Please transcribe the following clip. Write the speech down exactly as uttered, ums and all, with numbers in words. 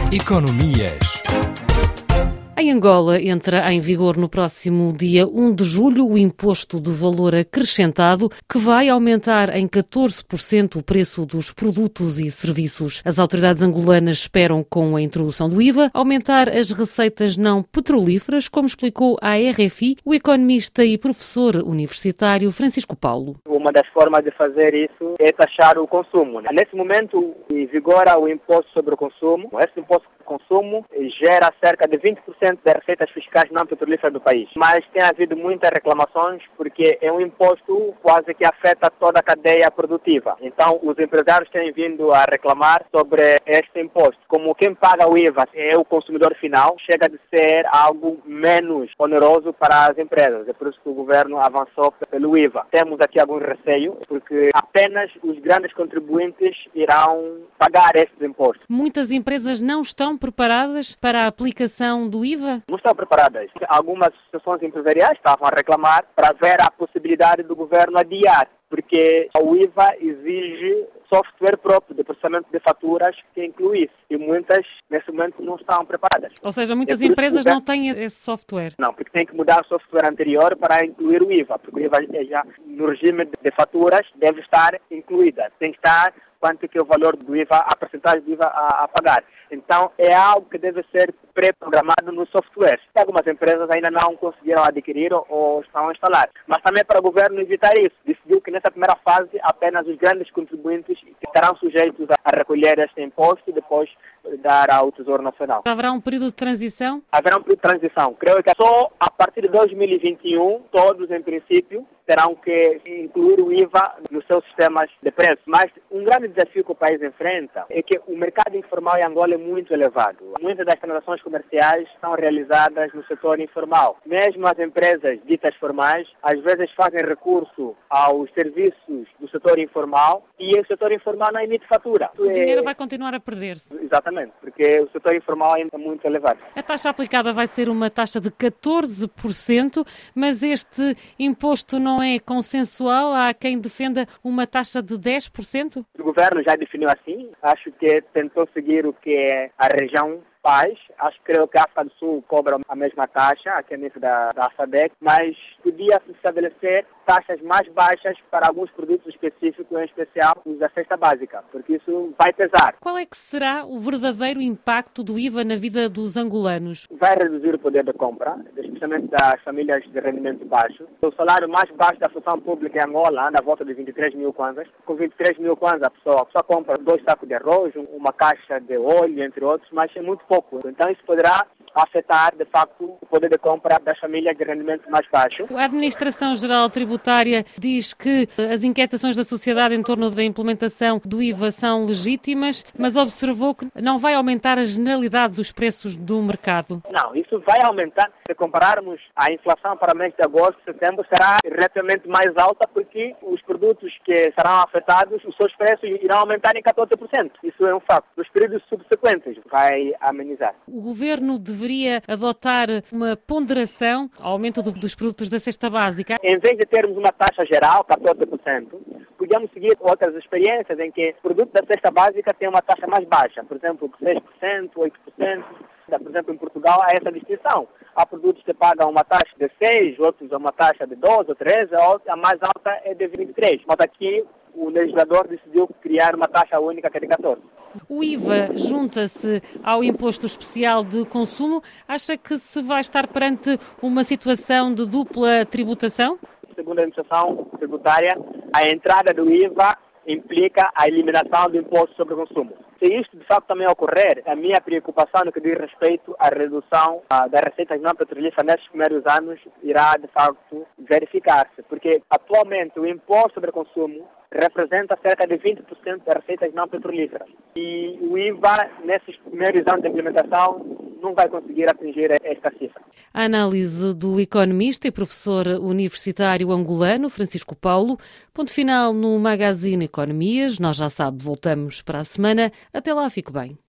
Economias. Em Angola entra em vigor no próximo dia um de julho o imposto de valor acrescentado, que vai aumentar em catorze por cento o preço dos produtos e serviços. As autoridades angolanas esperam, com a introdução do I V A, aumentar as receitas não petrolíferas, como explicou à R F I o economista e professor universitário Francisco Paulo. Uma das formas de fazer isso é taxar o consumo. Nesse momento, vigora o imposto sobre o consumo. Esse imposto sobre o consumo gera cerca de vinte por cento das receitas fiscais não petrolíferas do país. Mas tem havido muitas reclamações porque é um imposto quase que afeta toda a cadeia produtiva. Então, os empresários têm vindo a reclamar sobre este imposto. Como quem paga o I V A é o consumidor final, chega de ser algo menos oneroso para as empresas. É por isso que o governo avançou pelo I V A. Temos aqui alguns receios, porque apenas os grandes contribuintes irão pagar estes impostos. Muitas empresas não estão preparadas para a aplicação do I V A? Não estão preparadas. Algumas associações empresariais estavam a reclamar para ver a possibilidade do governo adiar, porque o I V A exige software próprio de processamento de faturas que inclui isso. E muitas, nesse momento, não estão preparadas. Ou seja, muitas é empresas que... não têm esse software. Não, porque tem que mudar o software anterior para incluir o I V A, porque o I V A já no regime de faturas deve estar incluída. Tem que estar quanto que é o valor do I V A, a percentagem do I V A a, a pagar. Então, é algo que deve ser pré-programado no software. Algumas empresas ainda não conseguiram adquirir ou, ou estão a instalar. Mas também para o governo evitar isso. Decidiu que nessa primeira fase apenas os grandes contribuintes estarão sujeitos a recolher este imposto e depois dar ao Tesouro Nacional. Haverá um período de transição? Haverá um período de transição. Creio que só a partir de dois mil e vinte e um, todos em princípio terão que incluir o I V A nos seus sistemas de preço. Mas um grande desafio que o país enfrenta é que o mercado informal em Angola é muito elevado. Muitas das transações comerciais são realizadas no setor informal. Mesmo as empresas ditas formais, às vezes fazem recurso aos serviços do setor informal e o setor informal não emite fatura. O dinheiro vai continuar a perder-se. Exatamente, porque o setor informal ainda é muito elevado. A taxa aplicada vai ser uma taxa de catorze por cento, mas este imposto não é consensual? Há quem defenda uma taxa de dez por cento? O governo já definiu assim. Acho que tentou seguir o que é a região faz. Acho que creio que a África do Sul cobra a mesma taxa, aqui a nível da, da SADC, mas podia-se estabelecer taxas mais baixas para alguns produtos específicos, em especial os da cesta básica, porque isso vai pesar. Qual é que será o verdadeiro impacto do I V A na vida dos angolanos? Vai reduzir o poder de compra, especialmente das famílias de rendimento baixo. O salário mais baixo da função pública em Angola anda à volta de vinte e três mil kwanzas. Com vinte e três mil kwanzas a pessoa, a pessoa compra dois sacos de arroz, uma caixa de óleo, entre outros, mas é muito pouco. Então isso poderá afetar, de facto, o poder de compra das famílias de rendimento mais baixo. A Administração Geral Tributária diz que as inquietações da sociedade em torno da implementação do I V A são legítimas, mas observou que não vai aumentar a generalidade dos preços do mercado. Não, isso vai aumentar. Se compararmos a inflação para o mês de agosto, setembro, será relativamente mais alta porque os produtos que serão afetados, os seus preços irão aumentar em catorze por cento. Isso é um fato. Nos períodos subsequentes vai amenizar. O governo deveria adotar uma ponderação ao aumento do, dos produtos da cesta básica. Em vez de termos uma taxa geral, catorze por cento, podemos seguir outras experiências em que o produto da cesta básica tem uma taxa mais baixa, por exemplo, seis por cento, oito por cento. Por exemplo, em Portugal há essa distinção. Há produtos que pagam uma taxa de seis, outros uma taxa de doze ou treze, a mais alta é de vinte e três. Mas aqui o legislador decidiu criar uma taxa única que é de catorze. O I V A junta-se ao imposto especial de consumo. Acha que se vai estar perante uma situação de dupla tributação? Segundo a administração tributária, a entrada do I V A implica a eliminação do imposto sobre o consumo. Se isto de facto também ocorrer, a minha preocupação no que diz respeito à redução ah, das receitas não petrolíferas nestes primeiros anos irá de facto verificar-se, porque atualmente o imposto sobre o consumo representa cerca de vinte por cento das receitas não petrolíferas. E o I V A, nesses primeiros anos de implementação, não vai conseguir atingir esta cifra. A análise do economista e professor universitário angolano Francisco Paulo. Ponto final no Magazine Economias. Nós, já sabe, voltamos para a semana. Até lá, fique bem.